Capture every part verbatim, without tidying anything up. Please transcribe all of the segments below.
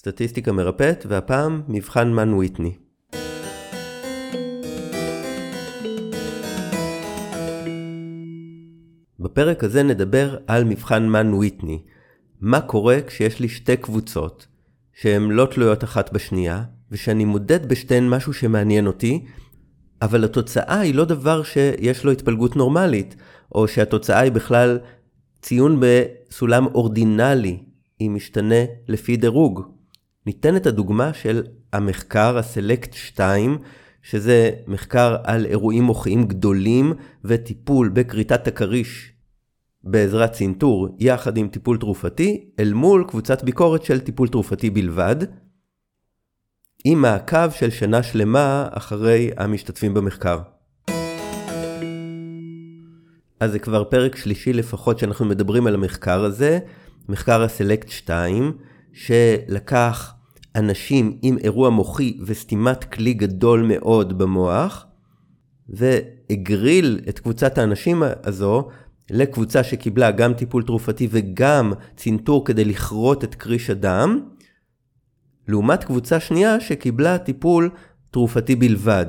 סטטיסטיקה מרפאת, והפעם מבחן מן וויטני. בפרק הזה נדבר על מבחן מן וויטני. מה קורה כשיש לי שתי קבוצות שהן לא תלויות אחת בשנייה, ושאני מודד בשתיהן משהו שמעניין אותי, אבל התוצאה היא לא דבר שיש לו התפלגות נורמלית, או שהתוצאה היא בכלל ציון בסולם אורדינלי, היא משתנה לפי דירוג. ניתן את הדוגמה של המחקר הסלקט שתיים, שזה מחקר על אירועים מוחיים גדולים וטיפול בקריטת הקריש בעזרת צינטור יחד עם טיפול תרופתי, אל מול קבוצת ביקורת של טיפול תרופתי בלבד, עם מעקב של שנה שלמה אחרי המשתתפים במחקר. אז זה כבר פרק שלישי לפחות שאנחנו מדברים על המחקר הזה, מחקר הסלקט שתיים, שלקח אנשים עם אירוע מוחי וסתימת כלי גדול מאוד במוח, והגריל את קבוצת האנשים הזו לקבוצה שקיבלה גם טיפול תרופתי וגם צינטור כדי לכרות את קריש הדם, לעומת קבוצה שנייה שקיבלה טיפול תרופתי בלבד.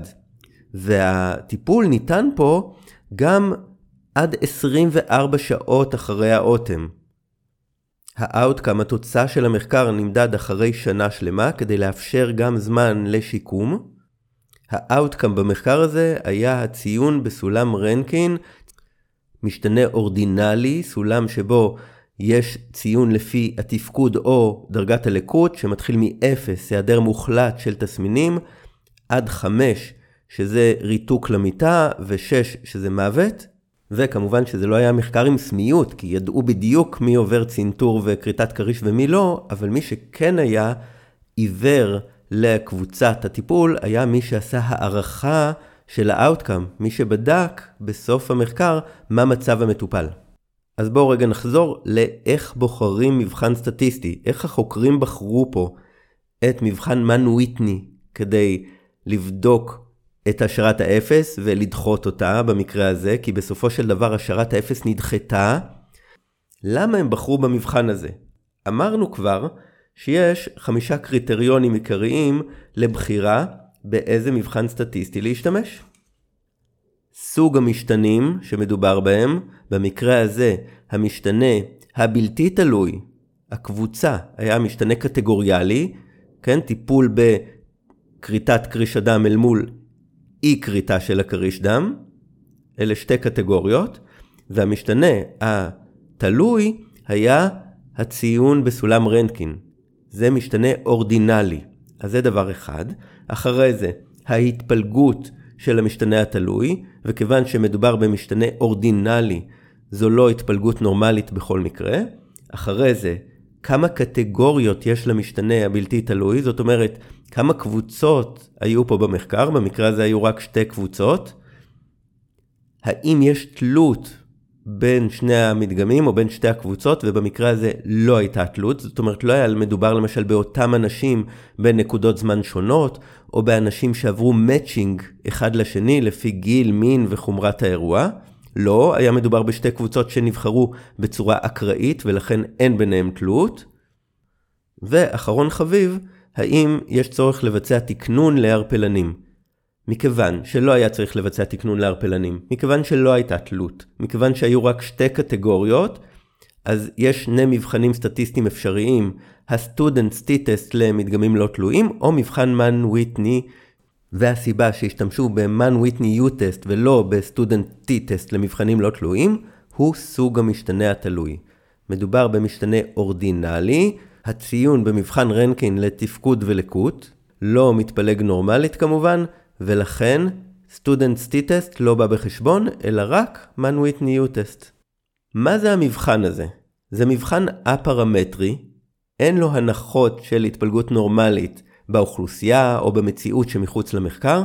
והטיפול ניתן פה גם עד עשרים וארבע שעות אחרי האוטם. האאוטקאם, התוצאה של המחקר, נמדד אחרי שנה שלמה כדי לאפשר גם זמן לשיקום. האאוטקאם במחקר הזה היה הציון בסולם רנקין, משתנה אורדינלי, סולם שבו יש ציון לפי התפקוד או דרגת הלקות, שמתחיל מ-אפס, היעדר מוחלט של תסמינים, עד חמש, שזה ריתוק למיטה, ו-שש, שזה מוות. וכמובן שזה לא היה מחקר עם סמיות, כי ידעו בדיוק מי עובר צינטור וקריטת קריש ומי לא, אבל מי שכן היה עיוור לקבוצת הטיפול, היה מי שעשה הערכה של האאוטקאם, מי שבדק בסוף המחקר מה מצב המטופל. אז בואו רגע נחזור לאיך בוחרים מבחן סטטיסטי, איך החוקרים בחרו פה את מבחן מן וויטני כדי לבדוק את השערת האפס ולדחות אותה במקרה הזה, כי בסופו של דבר השערת האפס נדחתה. למה הם בחרו במבחן הזה? אמרנו כבר שיש חמישה קריטריונים עיקריים לבחירה באיזה מבחן סטטיסטי להשתמש. סוג המשתנים שמדובר בהם, במקרה הזה המשתנה הבלתי תלוי, הקבוצה היה משתנה קטגוריאלי, כן, טיפול בקריטת קריש הדם אל מול אי קריטה של הקריש דם, אלה שתי קטגוריות, והמשתנה התלוי היה הציון בסולם רנקין, זה משתנה אורדינלי, אז זה דבר אחד. אחרי זה ההתפלגות של המשתנה התלוי, וכיוון שמדובר במשתנה אורדינלי, זו לא התפלגות נורמלית בכל מקרה. אחרי זה, כמה קטגוריות יש למשתנה הבלתי תלוי, זאת אומרת, כמה קבוצות היו פה במחקר, במקרה הזה היו רק שתי קבוצות. האם יש תלות בין שני המדגמים או בין שתי הקבוצות, ובמקרה הזה לא הייתה תלות, זאת אומרת, לא היה מדובר למשל באותם אנשים בנקודות זמן שונות, או באנשים שעברו מאצ'ינג אחד לשני לפי גיל, מין וחומרת האירוע. לא, היה מדובר בשתי קבוצות שנבחרו בצורה אקראית, ולכן אין ביניהם תלות. ואחרון חביב, האם יש צורך לבצע תקנון להרפלנים? מכיוון שלא היה צריך לבצע תקנון להרפלנים, מכיוון שלא הייתה תלות, מכיוון שהיו רק שתי קטגוריות, אז יש שני מבחנים סטטיסטיים אפשריים, ה-Student T-Test למדגמים לא תלויים, או מבחן מן וויטני, והסיבה שהשתמשו במן וויטני U-Test ולא ב-Student T-Test למבחנים לא תלויים, הוא סוג המשתנה התלוי. מדובר במשתנה אורדינלי, הציון במבחן רנקין לתפקוד ולקות, לא מתפלג נורמלית כמובן, ולכן Student T-Test לא בא בחשבון, אלא רק מן וויטני U-Test. מה זה המבחן הזה? זה מבחן א-פרמטרי, אין לו הנחות של התפלגות נורמלית באוכלוסייה או במציאות שמחוץ למחקר,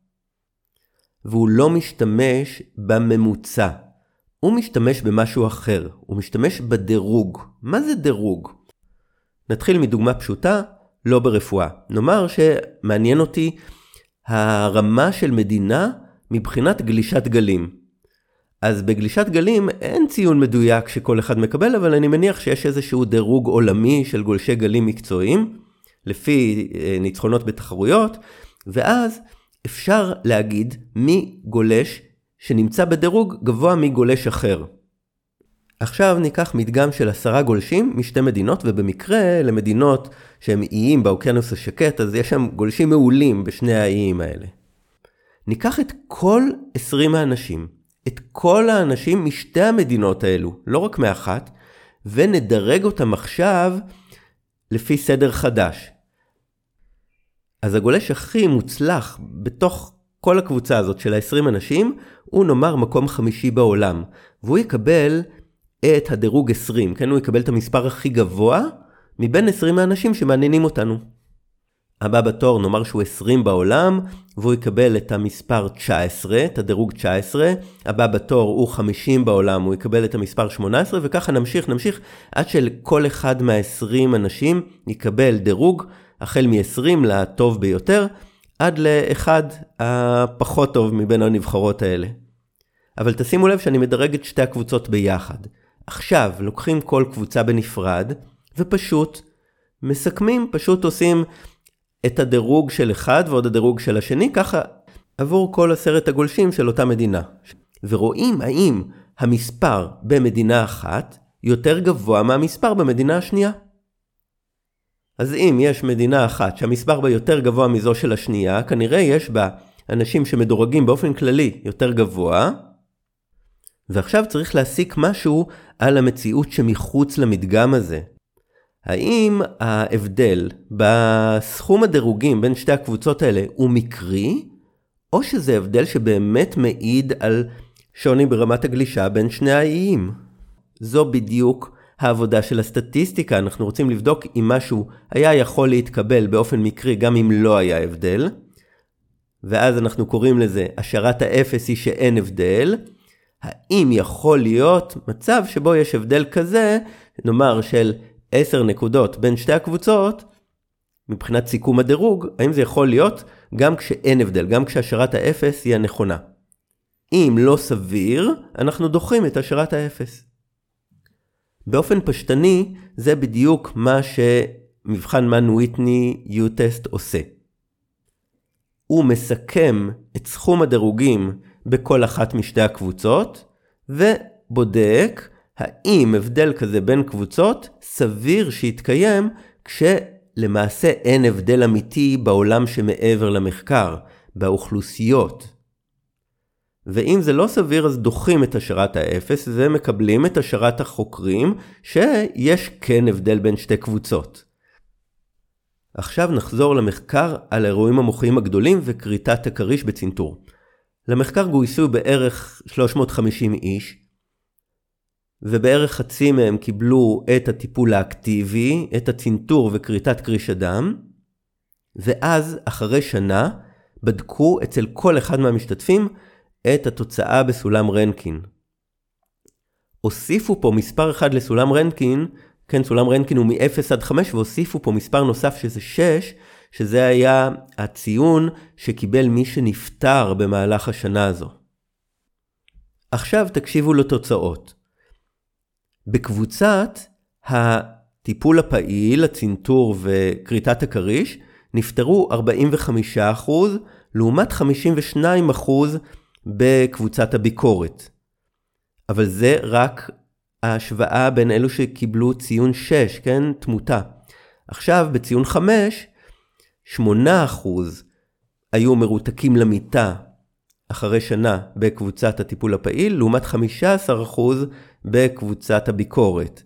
והוא לא משתמש בממוצע, הוא משתמש במשהו אחר, הוא משתמש בדירוג. מה זה דירוג? נתחיל מדוגמה פשוטה, לא ברפואה. נאמר שמעניין אותי הרמה של מדינה מבחינת גלישת גלים. אז בגלישת גלים אין ציון מדויק שכל אחד מקבל, אבל אני מניח שיש איזשהו דירוג עולמי של גולשי גלים מקצועיים. לפי ניצחונות בתחרויות, ואז אפשר להגיד מי גולש שנמצא בדירוג גבוה מגולש אחר. עכשיו ניקח מדגם של עשרה גולשים משתי מדינות, ובמקרה למדינות שהם איים באוקיינוס השקט, אז יש שם גולשים מעולים בשני האיים האלה. ניקח את כל עשרים האנשים, את כל האנשים משתי המדינות האלו, לא רק מאחת, ונדרג אותם עכשיו לפי סדר חדש. אז הגולש הכי מוצלח בתוך כל הקבוצה הזאת של ה-עשרים אנשים, הוא נאמר מקום חמישי בעולם, והוא יקבל את הדירוג עשרים, כן? הוא יקבל את המספר הכי גבוה מבין עשרים האנשים שמעניינים אותנו. הבא בתור נאמר שהוא עשרים בעולם, והוא יקבל את המספר תשע עשרה, את הדירוג תשע עשרה, הבא בתור הוא חמישים בעולם, הוא יקבל את המספר שמונה עשרה, וככה נמשיך, נמשיך, עד שלכל אחד מה-עשרים אנשים יקבל דירוג, החל מ-עשרים לטוב ביותר, עד לאחד הפחות טוב מבין הנבחרות האלה. אבל תשימו לב שאני מדרג את שתי הקבוצות ביחד. עכשיו לוקחים כל קבוצה בנפרד, ופשוט מסכמים, פשוט עושים את הדירוג של אחד ועוד הדירוג של השני, ככה עבור כל עשרת הגולשים של אותה מדינה. ורואים האם המספר במדינה אחת יותר גבוה מהמספר במדינה השנייה. אז אם יש מדינה אחת שהמספר בה יותר גבוה מזו של השנייה, כנראה יש בה אנשים שמדורגים באופן כללי יותר גבוה, ועכשיו צריך להסיק משהו על המציאות שמחוץ למדגם הזה. האם ההבדל בסכום הדירוגים בין שתי הקבוצות האלה הוא מקרי, או שזה הבדל שבאמת מעיד על שוני ברמת הגלישה בין שני האיים? זו בדיוק העבודה של הסטטיסטיקה. אנחנו רוצים לבדוק אם משהו היה יכול להתקבל באופן מקרי גם אם לא היה הבדל, ואז אנחנו קוראים לזה השערת האפס היא שאין הבדל. האם יכול להיות מצב שבו יש הבדל כזה, נאמר של עשר נקודות בין שתי הקבוצות, מבחינת סיכום הדירוג, האם זה יכול להיות גם כשאין הבדל, גם כשהשערת האפס היא הנכונה? אם לא סביר, אנחנו דוחים את השערת האפס. באופן פשטני, זה בדיוק מה שמבחן מן וויטני יו-טסט עושה. הוא מסכם את סכום הדירוגים בכל אחת משתי הקבוצות, ובודק האם הבדל כזה בין קבוצות סביר שיתקיים כשלמעשה אין הבדל אמיתי בעולם שמעבר למחקר, באוכלוסיות. ואם זה לא סביר אז דוחים את השערת האפס ומקבלים את השערת החוקרים שיש כן הבדל בין שתי קבוצות. עכשיו נחזור למחקר על האירועים המוחיים הגדולים וקריטת הכריש בצנתור. למחקר גויסו בערך שלוש מאות וחמישים איש, ובערך חצי מהם קיבלו את הטיפול האקטיבי, את הצנתור וקריטת קריש הדם, ואז אחרי שנה בדקו אצל כל אחד מהמשתתפים את התוצאה בסולם רנקין. הוסיפו פה מספר אחד לסולם רנקין, כן, סולם רנקין הוא מ-אפס עד חמש, והוסיפו פה מספר נוסף שזה שש, שזה היה הציון שקיבל מי שנפטר במהלך השנה הזו. עכשיו תקשיבו לתוצאות. בקבוצת הטיפול הפעיל, הצנתור וקריטת הכריש, נפטרו ארבעים וחמישה אחוז, לעומת חמישים ושניים אחוז בקבוצת הביקורת. אבל זה רק ההשוואה בין אלו שקיבלו ציון שש, כן, תמותה. עכשיו בציון חמש, שמונה אחוז היו מרותקים למיטה אחרי שנה בקבוצת הטיפול הפעיל, לעומת חמישה עשר אחוז בקבוצת הביקורת.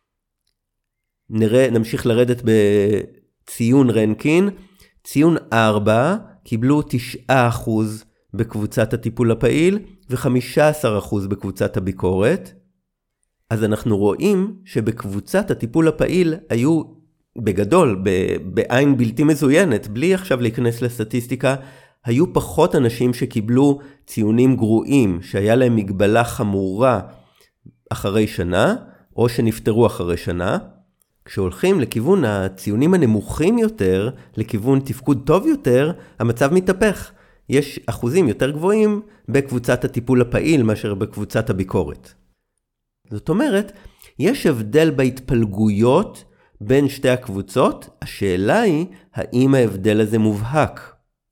נראה, נמשיך לרדת בציון רנקין. ציון ארבע קיבלו תשעה אחוז בקבוצת הטיפול הפעיל ו-חמישה עשר אחוז בקבוצת הביקורת. אז אנחנו רואים שבקבוצת הטיפול הפעיל היו בגדול, בעין בלתי מזוינת, בלי עכשיו להיכנס לסטטיסטיקה, היו פחות אנשים שקיבלו ציונים גרועים, שהיה להם מגבלה חמורה אחרי שנה, או שנפטרו אחרי שנה. כשהולכים לכיוון הציונים הנמוכים יותר, לכיוון תפקוד טוב יותר, המצב מתהפך. יש אחוזים יותר גבוהים בקבוצת הטיפול הפעיל מאשר בקבוצת הביקורת. זאת אומרת, יש הבדל בהתפלגויות בין שתי הקבוצות, השאלה היא האם ההבדל הזה מובהק.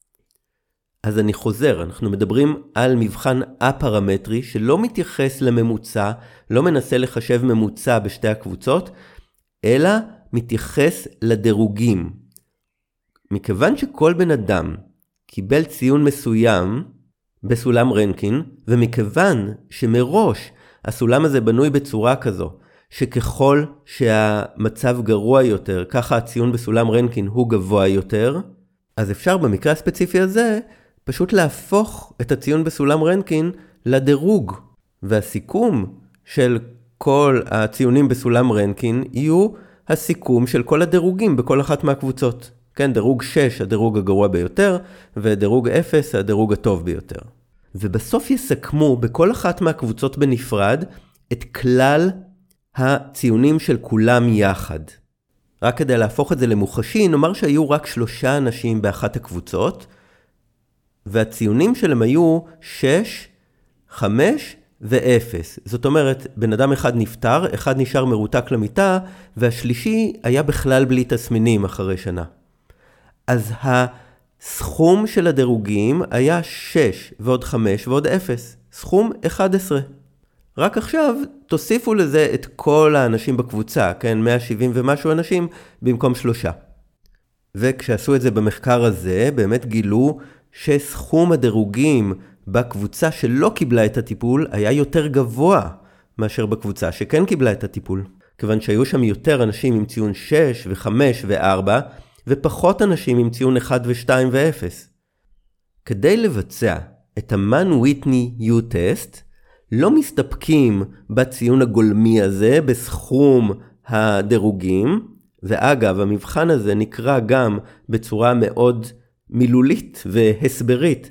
אז אני חוזר, אנחנו מדברים על מבחן א-פרמטרי שלא מתייחס לממוצע, לא מנסה לחשב ממוצע בשתי הקבוצות, אלא מתייחס לדירוגים. מכיוון שכל בן אדם קיבל ציון מסוים בסולם רנקין, ומכיוון שמראש הסולם הזה בנוי בצורה כזו, שככל שהמצב גרוע יותר, ככה הציון בסולם רנקין הוא גבוה יותר, אז אפשר במקרה הספציפי הזה פשוט להפוך את הציון בסולם רנקין לדירוג, והסיכום של כל הציונים בסולם רנקין יהיו הסיכום של כל הדירוגים בכל אחת מהקבוצות. כן, דירוג שש, הדירוג הגרוע ביותר, ודירוג אפס, הדירוג הטוב ביותר. ובסוף יסכמו בכל אחת מהקבוצות בנפרד את כלל הציונים של כולם יחד. רק כדי להפוך את זה למוחשי, נאמר שהיו רק שלושה אנשים באחת הקבוצות, והציונים שלהם היו שש, חמש ו-אפס. זאת אומרת, בן אדם אחד נפטר, אחד נשאר מרותק למיטה, והשלישי היה בכלל בלי תסמינים אחרי שנה. אז הסכום של הדירוגים היה שש ועוד חמש ועוד אפס. סכום אחת עשרה. רק עכשיו תוסיפו לזה את כל האנשים בקבוצה, כן? מאה שבעים ומשהו אנשים במקום שלושה. וכשעשו את זה במחקר הזה, באמת גילו שסכום הדירוגים בקבוצה שלא קיבלה את הטיפול היה יותר גבוה מאשר בקבוצה שכן קיבלה את הטיפול. כיוון שהיו שם יותר אנשים עם ציון שש ו-חמש ו-ארבע, ופחות אנשים עם ציון אחת ו-שתיים ו-אפס. כדי לבצע את המאן-ויטני-יו טסט, לא מסתפקים בציון הגולמי הזה בסכום הדירוגים, ואגב, המבחן הזה נקרא גם בצורה מאוד מילולית והסברית,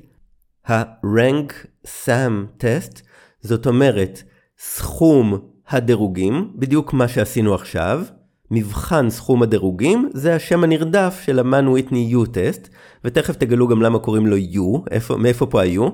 ה-Rank Sum Test, זאת אומרת, סכום הדירוגים, בדיוק מה שעשינו עכשיו, מבחן סכום הדירוגים, זה השם הנרדף של המאן-ויטני-יו טסט, ותכף תגלו גם למה קוראים לו U, איפה, מאיפה פה ה-U.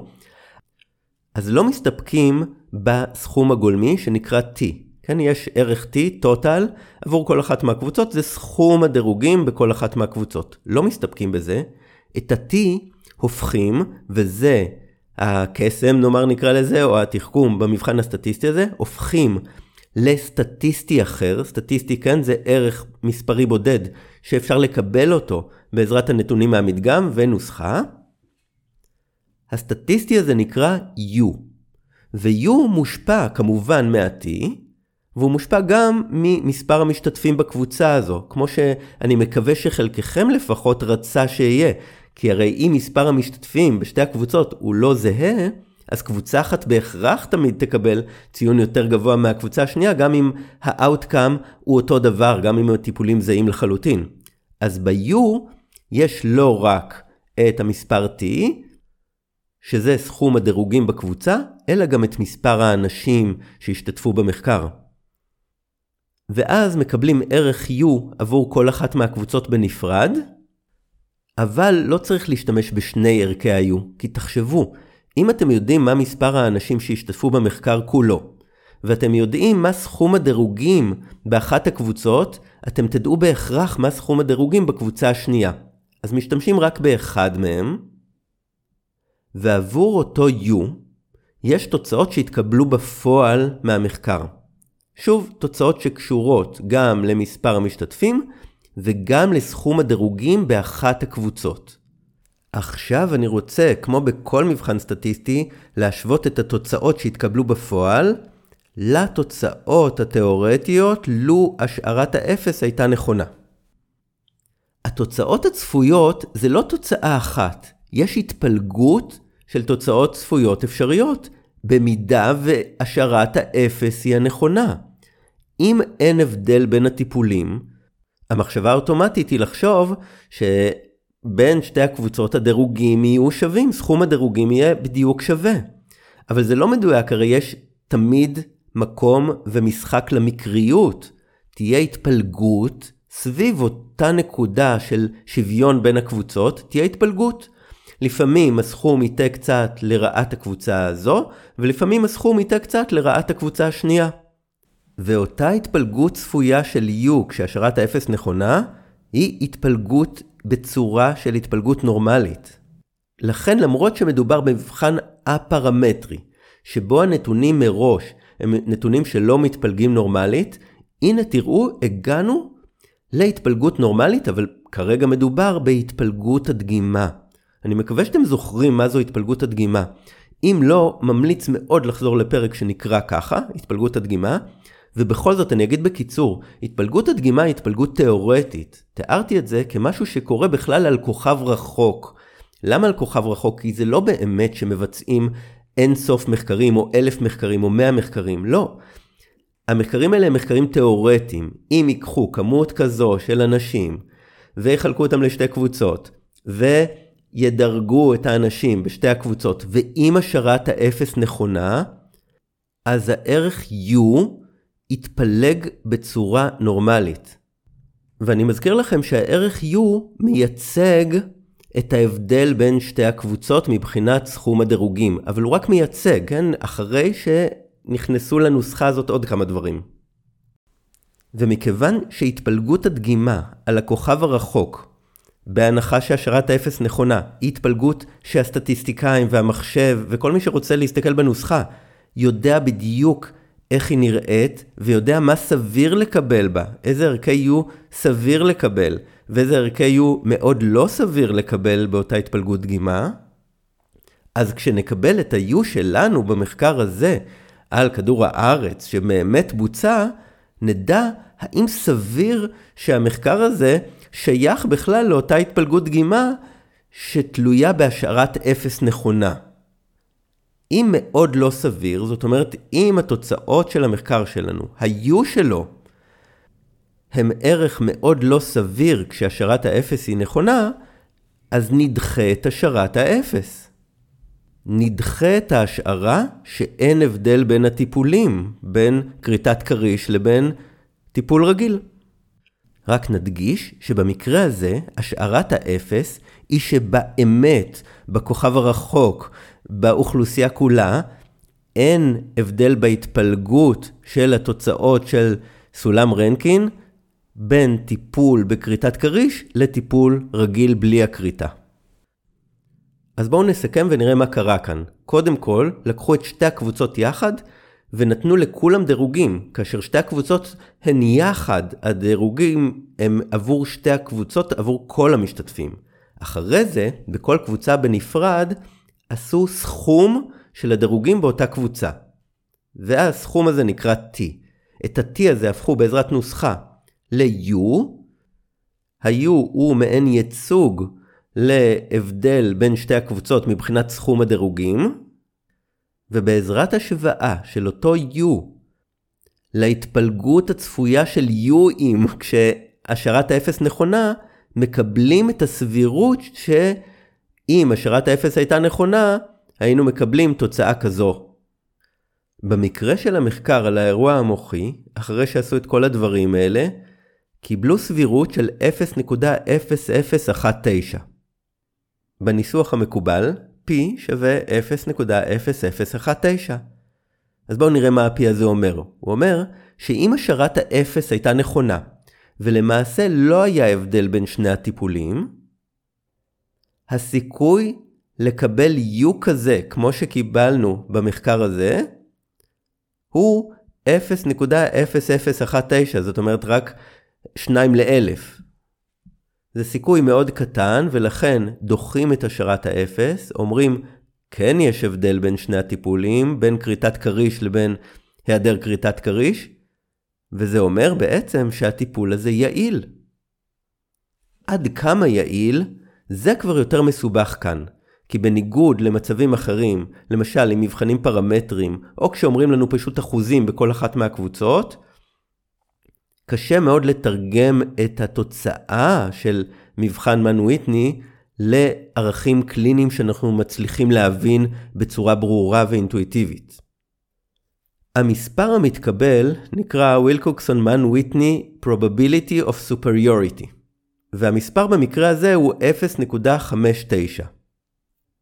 אז לא מסתפקים בסכום הגולמי שנקרא T. כן, יש ערך T, total, עבור כל אחת מהקבוצות, זה סכום הדירוגים בכל אחת מהקבוצות. לא מסתפקים בזה, את ה-T הופכים, וזה הקסם, נאמר נקרא לזה, או התחכום במבחן הסטטיסטי הזה, הופכים לסטטיסטי אחר. סטטיסטי כאן זה ערך מספרי בודד, שאפשר לקבל אותו בעזרת הנתונים מהמדגם ונוסחה. הסטטיסטי הזה נקרא U, ו-U מושפע כמובן מה-T, והוא מושפע גם ממספר המשתתפים בקבוצה הזו, כמו שאני מקווה שחלקכם לפחות רצה שיהיה, כי הרי אם מספר המשתתפים בשתי הקבוצות הוא לא זהה, אז קבוצה אחת בהכרח תמיד תקבל ציון יותר גבוה מהקבוצה השנייה, גם אם ה-outcome הוא אותו דבר, גם אם הטיפולים זהים לחלוטין. אז ב-U יש לא רק את המספר T, שזה סכום הדירוגים בקבוצה, אלא גם את מספר האנשים שהשתתפו במחקר. ואז מקבלים ערך U עבור כל אחת מהקבוצות בנפרד, אבל לא צריך להשתמש בשני ערכי ה-U, כי תחשבו, אם אתם יודעים מה מספר האנשים שהשתתפו במחקר כולו, ואתם יודעים מה סכום הדירוגים באחת הקבוצות, אתם תדעו בהכרח מה סכום הדירוגים בקבוצה השנייה. אז משתמשים רק באחד מהם, ועבור אותו U, יש תוצאות שהתקבלו בפועל מהמחקר. שוב, תוצאות שקשורות גם למספר המשתתפים, וגם לסכום הדירוגים באחת הקבוצות. עכשיו אני רוצה, כמו בכל מבחן סטטיסטי, להשוות את התוצאות שהתקבלו בפועל, לתוצאות התיאורטיות, לו השערת האפס הייתה נכונה. התוצאות הצפויות זה לא תוצאה אחת, יש התפלגות של תוצאות צפויות אפשריות, במידה והשערת האפס היא הנכונה. אם אין הבדל בין הטיפולים, המחשבה האוטומטית היא לחשוב שבין שתי הקבוצות הדירוגים יהיו שווים, סכום הדירוגים יהיה בדיוק שווה. אבל זה לא מדויק, הרי יש תמיד מקום ומשחק למקריות. תהיה התפלגות סביב אותה נקודה של שוויון בין הקבוצות, תהיה התפלגות. לפעמים הסכום ייתה קצת לרעת הקבוצה הזו, ולפעמים הסכום ייתה קצת לרעת הקבוצה השנייה. ואותה התפלגות צפויה של U כשהשערת האפס נכונה, היא התפלגות בצורה של התפלגות נורמלית. לכן למרות שמדובר במבחן הפרמטרי, שבו הנתונים מראש הם נתונים שלא מתפלגים נורמלית, הנה תראו, הגענו להתפלגות נורמלית, אבל כרגע מדובר בהתפלגות הדגימה. אני מקווה שאתם זוכרים מה זו התפלגות הדגימה. אם לא, ממליץ מאוד לחזור לפרק שנקרא ככה, התפלגות הדגימה, ובכל זאת אני אגיד בקיצור, התפלגות הדגימה היא התפלגות תיאורטית. תיארתי את זה כמשהו שקורה בכלל על כוכב רחוק. למה על כוכב רחוק? כי זה לא באמת שמבצעים אין סוף מחקרים או אלף מחקרים או מאה מחקרים, לא. המחקרים האלה הם מחקרים תיאורטיים. אם ייקחו כמות כזו של אנשים ויחלקו אותם לשתי קבוצות וידרגו את האנשים בשתי הקבוצות, ואם השערת האפס נכונה, אז הערך U יתפלג בצורה נורמלית. ואני מזכיר לכם שהערך U מייצג את ההבדל בין שתי הקבוצות מבחינת סכום הדירוגים, אבל הוא רק מייצג, כן? אחרי שנכנסו לנוסחה הזאת עוד כמה דברים. ומכיוון שהתפלגות הדגימה על הכוכב הרחוק, בהנחה שהשערת האפס נכונה, היא התפלגות שהסטטיסטיקאים והמחשב וכל מי שרוצה להסתכל בנוסחה, יודע בדיוק איך היא נראית, ויודע מה סביר לקבל בה, איזה ערכי U סביר לקבל, ואיזה ערכי U מאוד לא סביר לקבל באותה התפלגות דגימה, אז כשנקבל את ה-U שלנו במחקר הזה, על כדור הארץ שבאמת בוצע, נדע האם סביר שהמחקר הזה שייך בכלל לאותה התפלגות דגימה, שתלויה בהשערת אפס נכונה. אם מאוד לא סביר, זאת אומרת, אם התוצאות של המחקר שלנו, ה-U שלו, הם ערך מאוד לא סביר כשהשערת האפס היא נכונה, אז נדחה את השערת האפס. נדחה את ההשערה שאין הבדל בין הטיפולים, בין כריתת קריש לבין טיפול רגיל. רק נדגיש שבמקרה הזה, השערת האפס היא שבאמת, בכוכב הרחוק, באוכלוסייה כולה, אין הבדל בהתפלגות של התוצאות של סולם רנקין, בין טיפול בכריתת קריש לטיפול רגיל בלי הקריתה. אז בואו נסכם ונראה מה קרה כאן. קודם כל, לקחו את שתי הקבוצות יחד, ונתנו לכולם דירוגים, כאשר שתי הקבוצות הן יחד, הדירוגים הם עבור שתי הקבוצות, עבור כל המשתתפים. אחרי זה, בכל קבוצה בנפרד, עשו סכום של הדירוגים באותה קבוצה. והסכום הזה נקרא T. את ה-T הזה הפכו בעזרת נוסחה ל-U. ה-U הוא מעין ייצוג להבדל בין שתי הקבוצות מבחינת סכום הדירוגים. ובעזרת השוואה של אותו U להתפלגות הצפויה של U'ים כשהשערת האפס נכונה, מקבלים את הסבירות שאם השערת האפס הייתה נכונה, היינו מקבלים תוצאה כזו. במקרה של המחקר על האירוע המוחי, אחרי שעשו את כל הדברים האלה, קיבלו סבירות של אפס נקודה אפס אפס אחת תשע. בניסוח המקובל, P שווה אפס נקודה אפס אפס אחת תשע. אז בואו נראה מה ה-P הזה אומר. הוא אומר שאם השערת האפס הייתה נכונה, ולמעשה לא היה הבדל בין שני הטיפולים, הסיכוי לקבל U כזה, כמו שקיבלנו במחקר הזה, הוא אפס נקודה אפס אפס אחת תשע, זאת אומרת רק שניים לאלף. זה סיכוי מאוד קטן, ולכן דוחים את השערת האפס, אומרים, כן יש הבדל בין שני הטיפולים, בין כריתת קריש לבין היעדר כריתת קריש, וזה אומר בעצם שהטיפול הזה יעיל. עד כמה יעיל, זה כבר יותר מסובך כאן, כי בניגוד למצבים אחרים, למשל עם מבחנים פרמטרים, או כשאומרים לנו פשוט אחוזים בכל אחת מהקבוצות, קשה מאוד לתרגם את התוצאה של מבחן מן-ויטני לערכים קליניים שאנחנו מצליחים להבין בצורה ברורה ואינטואיטיבית. המספר המתקבל נקרא וילקוקסון-מן-ויטני Probability of Superiority, והמספר במקרה הזה הוא אפס נקודה חמש תשע.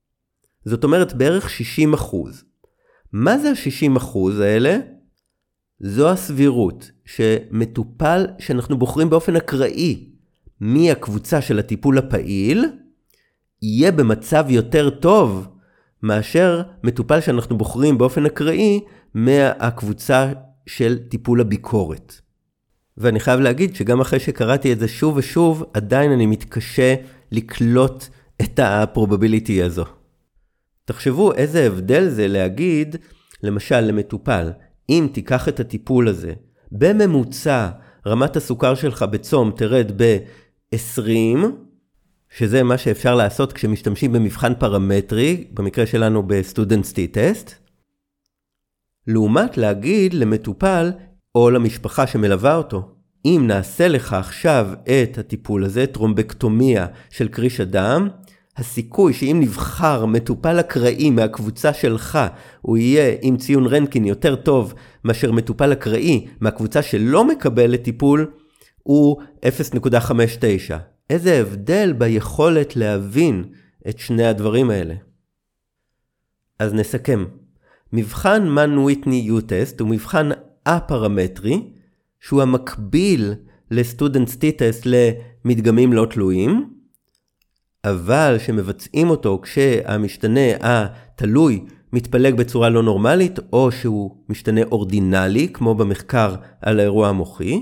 זאת אומרת בערך שישים אחוז. מה זה ה-שישים אחוז האלה? זו הסבירות שמטופל שאנחנו בוחרים באופן אקראי מהקבוצה של הטיפול הפעיל, יהיה במצב יותר טוב מאשר מטופל שאנחנו בוחרים באופן אקראי מהקבוצה של טיפול הביקורת. ואני חייב להגיד שגם אחרי שקראתי את זה שוב ושוב, עדיין אני מתקשה לקלוט את הפרובביליטי הזו. תחשבו איזה הבדל זה להגיד, למשל למטופל, אם תיקח את הטיפול הזה, בממוצע רמת הסוכר שלך בצום תרד ב-עשרים, שזה מה שאפשר לעשות כשמשתמשים במבחן פרמטרי, במקרה שלנו ב-Student State Test, לעומת להגיד למטופל או למשפחה שמלווה אותו, אם נעשה לך עכשיו את הטיפול הזה, טרומבקטומיה של קריש הדם, הסיכוי שאם נבחר מטופל אקראי מהקבוצה שלך, הוא יהיה עם ציון רנטגן יותר טוב מאשר מטופל אקראי מהקבוצה שלא מקבל טיפול, הוא אפס נקודה חמש תשע. איזה הבדל ביכולת להבין את שני הדברים האלה. אז נסכם. מבחן מן-ויטני-יו-טסט הוא מבחן א-פרמטרי, שהוא המקביל ל-Student State Test למדגמים לא תלויים, אבל שמבצעים אותו כשהמשתנה התלוי מתפלג בצורה לא נורמלית, או שהוא משתנה אורדינלי, כמו במחקר על האירוע המוחי.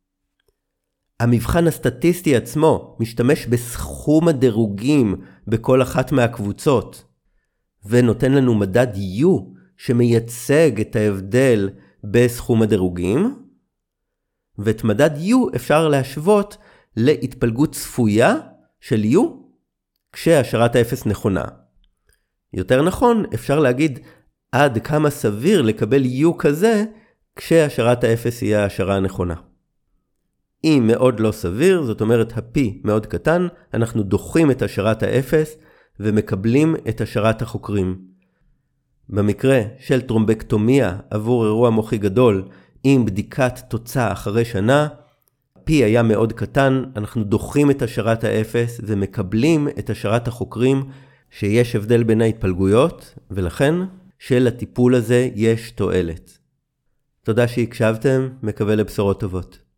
המבחן הסטטיסטי עצמו משתמש בסכום הדירוגים בכל אחת מהקבוצות, ונותן לנו מדד U שמייצג את ההבדל בסכום הדירוגים, ואת מדד U אפשר להשוות להתפלגות צפויה של U כשהשערת האפס נכונה. יותר נכון, אפשר להגיד עד כמה סביר לקבל U כזה כשהשערת האפס יהיה השערה הנכונה. אם מאוד לא סביר, זאת אומרת ה-P מאוד קטן, אנחנו דוחים את השערת האפס ומקבלים את השערת החוקרים. במקרה של טרומבקטומיה עבור אירוע מוחי גדול עם בדיקת תוצאה אחרי שנה, P היה מאוד קטן, אנחנו דוחים את השערת האפס ומקבלים את השערת החוקרים שיש הבדל בין ההתפלגויות, ולכן שלטיפול הזה יש תועלת. תודה שהקשבתם, מקווה לבשורות טובות.